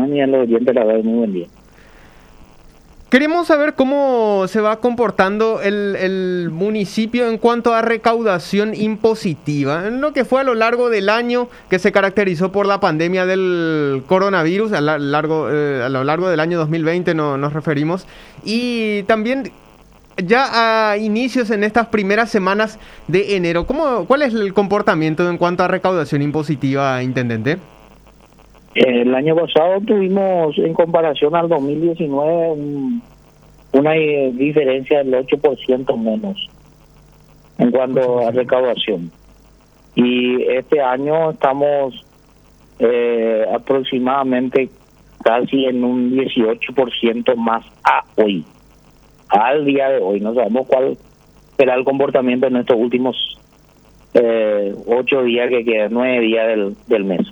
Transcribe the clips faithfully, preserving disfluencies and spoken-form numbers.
Germán, y a los oyentes la verdad muy buen día. Queremos saber cómo se va comportando el, el municipio en cuanto a recaudación impositiva, en lo que fue a lo largo del año que se caracterizó por la pandemia del coronavirus, a, la, largo, eh, a lo largo del año dos mil veinte no, nos referimos, y también ya a inicios en estas primeras semanas de enero. ¿Cómo, ¿Cuál es el comportamiento en cuanto a recaudación impositiva, intendente? El año pasado tuvimos, en comparación al dos mil diecinueve, un, una eh, diferencia del ocho por ciento menos en cuanto a recaudación. Y este año estamos eh, aproximadamente casi en un dieciocho por ciento más a hoy, al día de hoy. No sabemos cuál será el comportamiento en estos últimos eh, ocho días que quedan, nueve días del, del mes.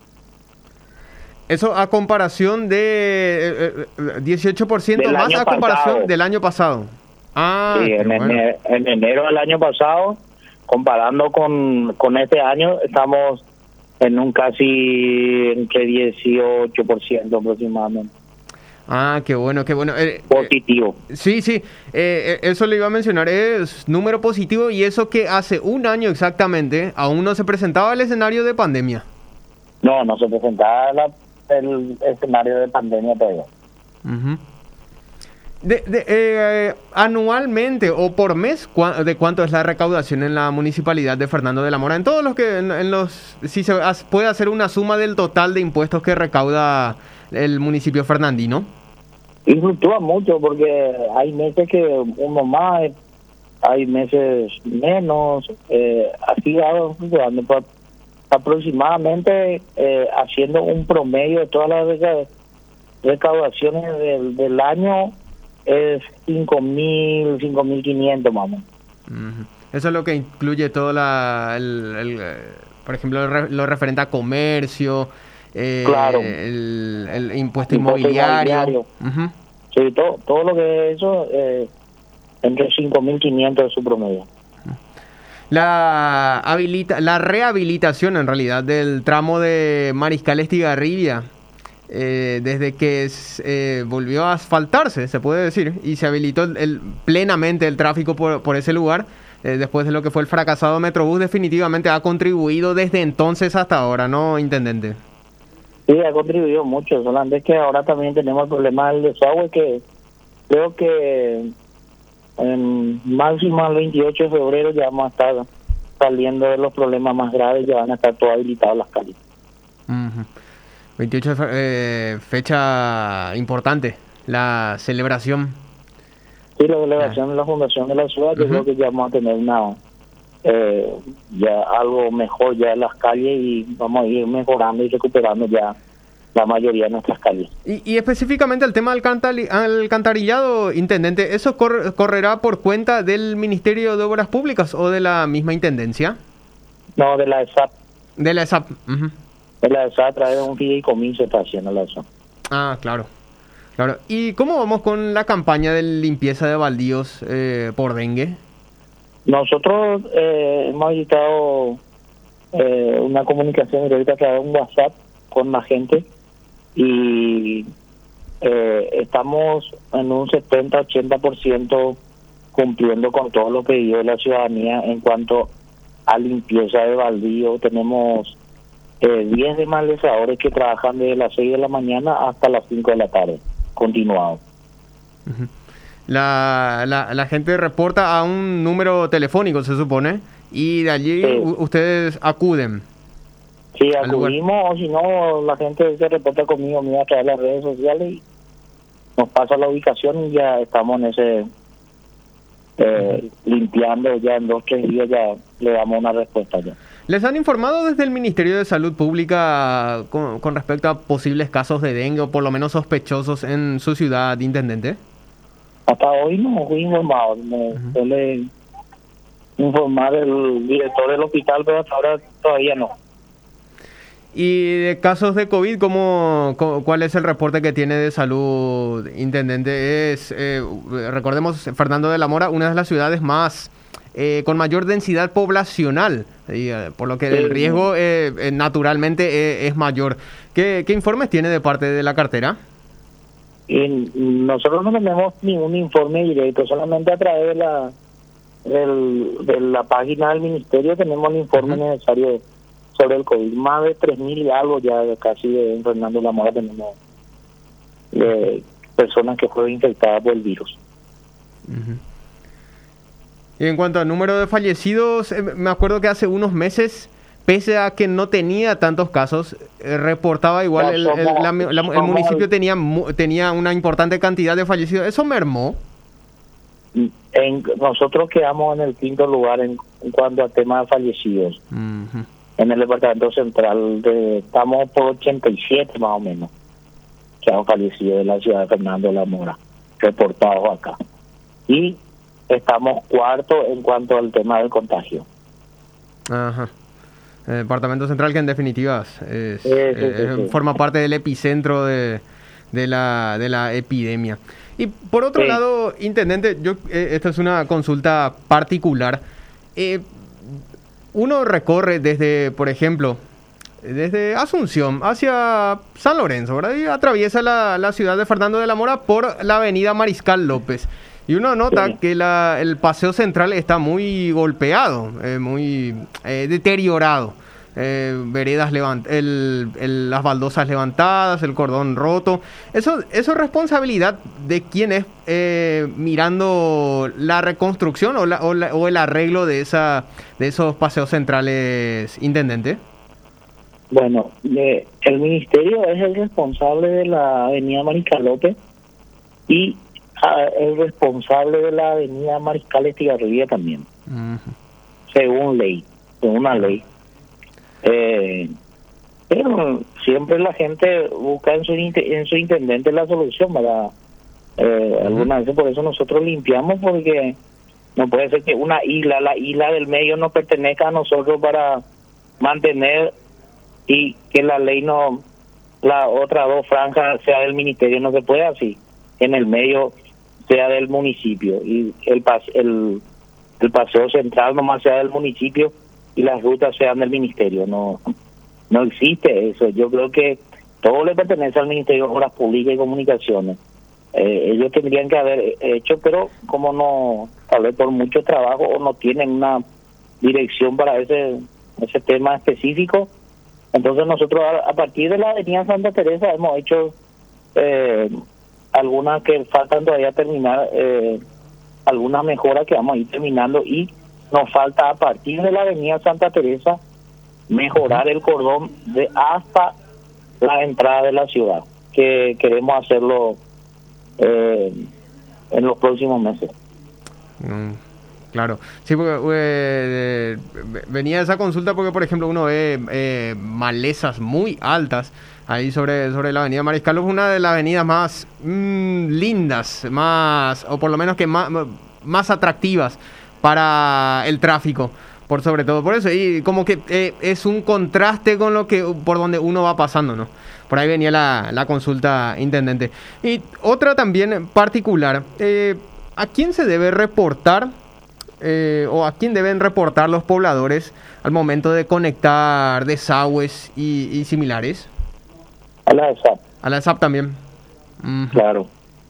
Eso a comparación de eh, eh, dieciocho por ciento del más año a comparación pasado. del año pasado. Ah, sí, en, bueno. enero, en enero del año pasado, comparando con, con este año, estamos en un casi entre dieciocho por ciento aproximadamente. Ah, qué bueno, qué bueno. Eh, positivo. Eh, sí, sí, eh, eso le iba a mencionar, es número positivo, y eso que hace un año exactamente aún no se presentaba el escenario de pandemia. No, no se presentaba la el escenario de pandemia todavía. Uh-huh. de, de, eh, anualmente o por mes, ¿cu- ¿de cuánto es la recaudación en la municipalidad de Fernando de la Mora? En todos los que, en, en los, si se has- puede hacer una suma del total de impuestos que recauda el municipio fernandino. Y fluctúa mucho porque hay meses que uno más, hay meses menos, eh, así va fluctuando. Pero aproximadamente eh, haciendo un promedio de todas las reca- recaudaciones del, del año es cinco mil, cinco mil quinientos más o menos. Uh-huh. Eso es lo que incluye todo la, el, el, eh, por ejemplo, lo, re- lo referente a comercio, eh, Claro. el, el impuesto Impuesto inmobiliario. inmobiliario. Uh-huh. Sí, todo, todo lo que es eso, eh, entre cinco mil quinientos es su promedio. La, habilita, la rehabilitación en realidad del tramo de Mariscal Estigarribia, eh, desde que eh, volvió a asfaltarse, se puede decir, y se habilitó el, el, plenamente el tráfico por, por ese lugar, eh, después de lo que fue el fracasado Metrobús, definitivamente ha contribuido desde entonces hasta ahora, ¿no, intendente? Sí, ha contribuido mucho, solamente que ahora también tenemos el problema del desagüe, que creo que en máximo el veintiocho de febrero ya vamos a estar saliendo de los problemas más graves, ya van a estar todas habilitadas las calles. Uh-huh. veintiocho de fe- eh, fecha importante, la celebración. Sí, la delegación de la Fundación de la Ciudad, yo Uh-huh. creo que ya vamos a tener una eh, ya algo mejor ya en las calles y vamos a ir mejorando y recuperando ya la mayoría de nuestras calles. Y, y específicamente el tema del cantali- alcantarillado, intendente, ¿eso cor- correrá por cuenta del Ministerio de Obras Públicas o de la misma intendencia? No, de la E S A P. De la E S A P. Uh-huh. De la E S A P a través de un fideicomiso está haciendo la E S A P. Ah, claro. Claro. ¿Y cómo vamos con la campaña de limpieza de baldíos eh, por dengue? Nosotros eh, hemos editado eh, una comunicación directa a través de un WhatsApp con la gente y eh, estamos en un setenta a ochenta por ciento cumpliendo con todos los pedidos de la ciudadanía en cuanto a limpieza de baldío. Tenemos eh, diez desmalezadores que trabajan desde las seis de la mañana hasta las cinco de la tarde, continuado. Uh-huh. La, la, la gente reporta a un número telefónico, se supone, y de allí Sí. u- ustedes acuden. Sí, Al lugar. acudimos, o si no, la gente se reporta conmigo mío a través de las redes sociales y nos pasa la ubicación y ya estamos en ese eh, limpiando, ya en dos tres días ya le damos una respuesta ya. ¿Les han informado desde el Ministerio de Salud Pública con, con respecto a posibles casos de dengue o por lo menos sospechosos en su ciudad, intendente? Hasta hoy no fui informado, me suele informar el director del hospital, pero hasta ahora todavía no. Y de casos de COVID, ¿cómo, cómo- ¿cuál es el reporte que tiene de salud, intendente? Es, eh, recordemos, Fernando de la Mora, una de las ciudades más eh, con mayor densidad poblacional, y, eh, por lo que el Sí. riesgo eh, eh, naturalmente eh, es mayor. ¿Qué, qué informes tiene de parte de la cartera? Y nosotros no tenemos ningún informe directo, solamente a través de la del, de la página del ministerio tenemos el informe uh-huh. necesario sobre el COVID. Más de tres mil y algo ya casi de Fernando La Mora tenemos de personas que fueron infectadas por el virus. Uh-huh. Y en cuanto al número de fallecidos, eh, me acuerdo que hace unos meses, pese a que no tenía tantos casos, eh, reportaba igual, el, el, la, la, el municipio tenía tenía una importante cantidad de fallecidos. ¿Eso mermó? En, nosotros quedamos en el quinto lugar en, en cuanto a temas de fallecidos. Uh-huh. En el departamento central de, estamos por ochenta y siete más o menos que han fallecido de la ciudad de Fernando La Mora, reportados acá. Y estamos cuarto en cuanto al tema del contagio. Ajá. El departamento central, que en definitiva es, sí, sí, es, sí, sí. forma parte del epicentro de, de, la, de la epidemia. Y por otro sí. lado, intendente, yo eh, esta es una consulta particular. Eh, uno recorre desde, por ejemplo, desde Asunción hacia San Lorenzo, ¿verdad? Y atraviesa la, la ciudad de Fernando de la Mora por la avenida Mariscal López. Y uno nota sí. que la, el paseo central está muy golpeado, eh, muy eh, deteriorado. Eh, veredas levant el, el, las baldosas levantadas, el cordón roto. Eso, eso es responsabilidad de quién es eh, mirando la reconstrucción o, la, o, la, o el arreglo de esa de esos paseos centrales, intendente. Bueno, eh, el ministerio es el responsable de la avenida Mariscal López y el responsable de la avenida Mariscal Estigarribia también, uh-huh. según ley, según una ley. Eh, pero siempre la gente busca en su en su intendente la solución, ¿verdad? Eh, uh-huh. Algunas veces por eso nosotros limpiamos, porque no puede ser que una isla, la isla del medio, nos pertenezca a nosotros para mantener y que la ley no, la otra dos franjas sea del ministerio. No se puede así, en el medio sea del municipio y el, pas- el el paseo central nomás sea del municipio y las rutas sean del ministerio. No no existe eso. Yo creo que todo le pertenece al Ministerio de Obras Públicas y Comunicaciones. Eh, ellos tendrían que haber hecho, pero como no, tal vez por mucho trabajo o no tienen una dirección para ese ese tema específico. Entonces nosotros a, a partir de la avenida Santa Teresa hemos hecho eh, algunas que faltan todavía terminar, eh, algunas mejoras que vamos a ir terminando, y nos falta a partir de la avenida Santa Teresa mejorar el cordón de hasta la entrada de la ciudad, que queremos hacerlo eh, en los próximos meses. Mm, claro, sí, porque eh, venía esa consulta porque, por ejemplo, uno ve eh, malezas muy altas ahí sobre, sobre la avenida Mariscal. Es una de las avenidas más mmm, lindas, más, o por lo menos que más, más atractivas para el tráfico, por sobre todo por eso. Y como que eh, es un contraste con lo que, por donde uno va pasando, ¿no? Por ahí venía la, la consulta, intendente. Y otra también particular, eh, ¿a quién se debe reportar eh, o a quién deben reportar los pobladores al momento de conectar desagües y, y similares? A la E S A P. A la E S A P también. Uh-huh. Claro.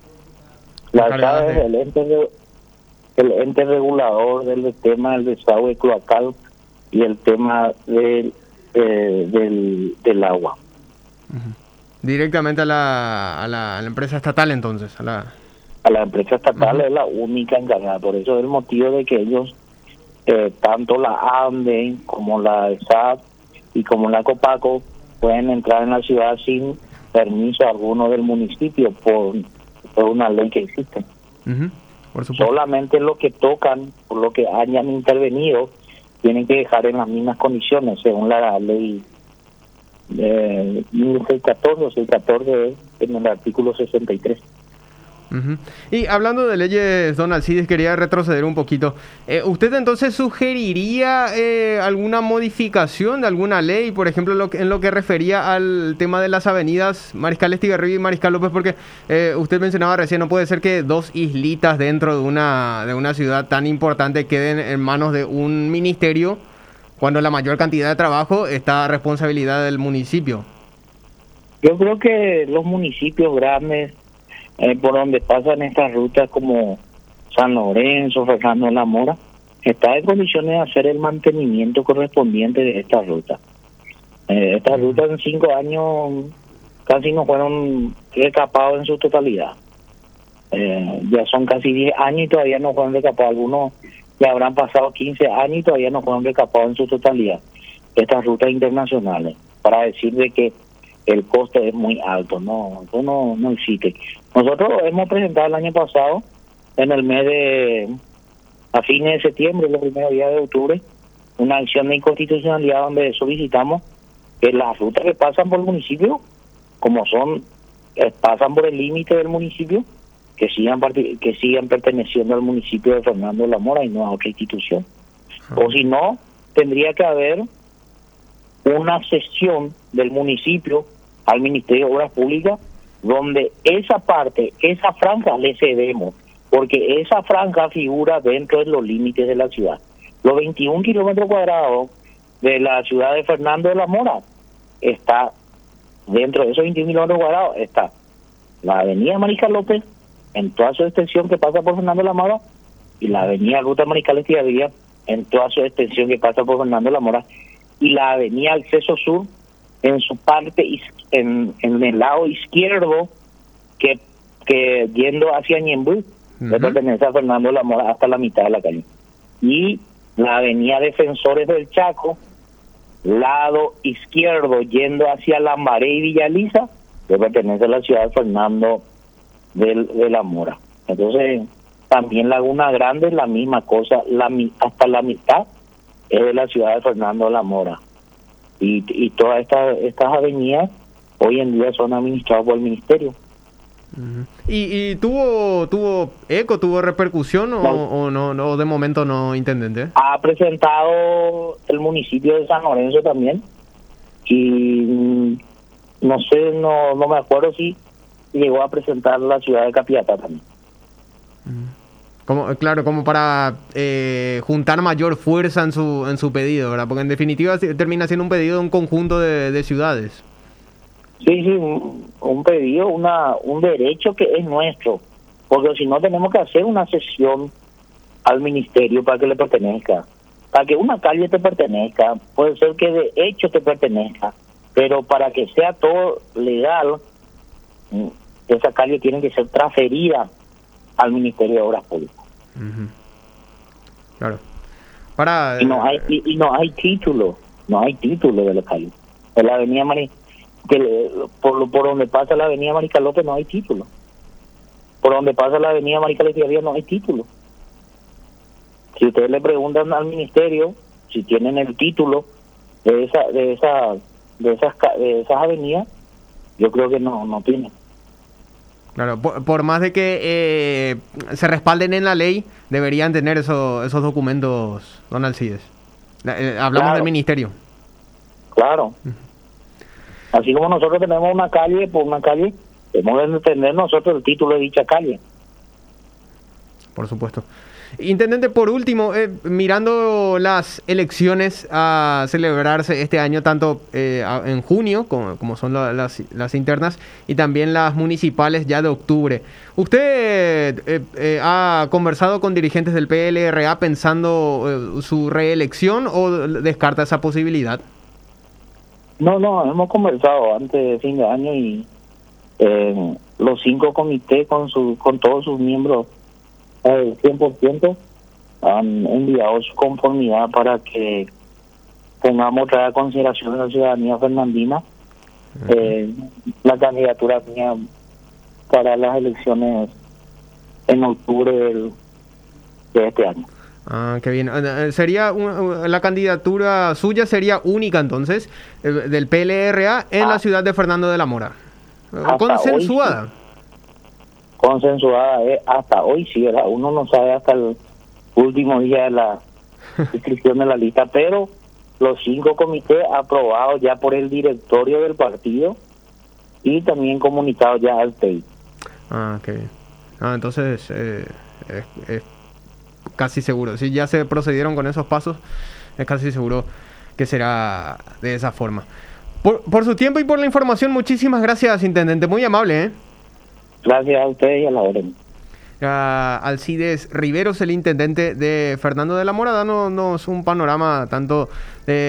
La E S A P es el ente, de, el ente regulador del tema del desagüe cloacal y el tema del, eh, del, del agua. Uh-huh. Directamente a la, a la a la empresa estatal, entonces. A la, a la empresa estatal. Uh-huh. Es la única encargada. Por eso es el motivo de que ellos, eh, tanto la ANDE como la E S A P y como la COPACO, pueden entrar en la ciudad sin permiso alguno del municipio por, por una ley que existe. Uh-huh. Por supuesto. Solamente lo que tocan, por lo que hayan intervenido, tienen que dejar en las mismas condiciones, según la ley eh, mil seiscientos catorce o seiscientos catorce en el artículo sesenta y tres. Uh-huh. Y hablando de leyes, don Alcides, quería retroceder un poquito. Eh, ¿Usted entonces sugeriría eh, alguna modificación de alguna ley, por ejemplo, lo que, en lo que refería al tema de las avenidas Mariscal Estigarribia y Mariscal López? Porque eh, usted mencionaba recién, no puede ser que dos islitas dentro de una, de una ciudad tan importante queden en manos de un ministerio, cuando la mayor cantidad de trabajo está a responsabilidad del municipio. Yo creo que los municipios grandes, eh, por donde pasan estas rutas como San Lorenzo, Fernando de la Mora, está en condiciones de hacer el mantenimiento correspondiente de esta ruta. Eh, estas rutas en cinco años casi no fueron recapados en su totalidad. Eh, ya son casi diez años y todavía no fueron recapados. Algunos ya habrán pasado quince años y todavía no fueron recapados en su totalidad estas rutas internacionales, para decir de que el coste es muy alto. No, eso no, no existe. Nosotros hemos presentado el año pasado, en el mes de, a fines de septiembre, los primeros días de octubre, una acción de inconstitucionalidad donde solicitamos que las rutas que pasan por el municipio, como son, eh, pasan por el límite del municipio, que sigan parti- que sigan perteneciendo al municipio de Fernando de la Mora y no a otra institución. O si no, tendría que haber una cesión del municipio al Ministerio de Obras Públicas, donde esa parte, esa franja le cedemos, porque esa franja figura dentro de los límites de la ciudad. Los veintiún kilómetros cuadrados de la ciudad de Fernando de la Mora está dentro de esos veintiún kilómetros cuadrados, está la avenida Mariscal López en toda su extensión que pasa por Fernando de la Mora, y la avenida Ruta Mariscal Estigarribia en toda su extensión que pasa por Fernando de la Mora, y la avenida Acceso Sur en su parte is- en, en el lado izquierdo que que yendo hacia Ñemby, uh-huh, le pertenece a Fernando de la Mora hasta la mitad de la calle, y la avenida Defensores del Chaco, lado izquierdo yendo hacia Lambaré y Villaliza, que pertenece a la ciudad de Fernando de, de la Mora. Entonces también Laguna Grande es la misma cosa, la hasta la mitad es de la ciudad de Fernando de la Mora, y, y todas estas estas avenidas hoy en día son administradas por el ministerio. Uh-huh. ¿Y, y tuvo tuvo eco, tuvo repercusión o no, o no, no de momento no, intendente? Ha presentado el municipio de San Lorenzo también, y no sé, no no me acuerdo si llegó a presentar la ciudad de Capiatá también. Uh-huh. Como, claro, como para eh, juntar mayor fuerza en su en su pedido, ¿verdad? Porque en definitiva termina siendo un pedido de un conjunto de, de ciudades. Sí, sí, un, un pedido, una un derecho que es nuestro, porque si no tenemos que hacer una cesión al ministerio para que le pertenezca. Para que una calle te pertenezca, puede ser que de hecho te pertenezca, pero para que sea todo legal, esa calle tiene que ser transferida al Ministerio de Obras Públicas. Uh-huh. Claro. Para y no hay y, y no hay título, no hay título de la calle. En la avenida Mari, que por por donde pasa la avenida Mariscal López no hay título. Por donde pasa la avenida Mariscal Estigarribia no hay título. Si ustedes le preguntan al ministerio si tienen el título de esa de esa de esas de esas avenidas, yo creo que no no tienen. Claro, por, por más de que eh, se respalden en la ley, deberían tener eso, esos documentos, don Alcides. Eh, hablamos Claro. del ministerio. Claro. Uh-huh. Así como nosotros tenemos una calle, por una calle, debemos de tener nosotros el título de dicha calle. Por supuesto. Intendente, por último, eh, mirando las elecciones a celebrarse este año, tanto eh, a, en junio, como, como son la, las, las internas, y también las municipales ya de octubre, ¿usted eh, eh, ha conversado con dirigentes del P L R A pensando eh, su reelección o descarta esa posibilidad? No, no, hemos conversado antes de fin de año y eh, los cinco comités con, su, con todos sus miembros, el cien por ciento han enviado su conformidad para que pongamos otra consideración de la ciudadanía fernandina. Uh-huh. eh, la candidatura mía para las elecciones en octubre del, de este año. Ah, qué bien. Sería un, la candidatura suya sería única entonces eh, del P L R A en ah, la ciudad de Fernando de la Mora. Consensuada. Hoy, sí. Consensuada eh, hasta hoy sí, ¿verdad? Uno no sabe hasta el último día de la inscripción de la lista, pero los cinco comités aprobados ya por el directorio del partido y también comunicados ya al T E I. Ah, qué bien. Ah, entonces eh, es, es casi seguro. Si ya se procedieron con esos pasos, es casi seguro que será de esa forma. Por, por su tiempo y por la información, muchísimas gracias, intendente. Muy amable, ¿eh? Gracias a ustedes y a la orden. Uh, Alcides Riveros, el intendente de Fernando de la Mora, dándonos un panorama tanto de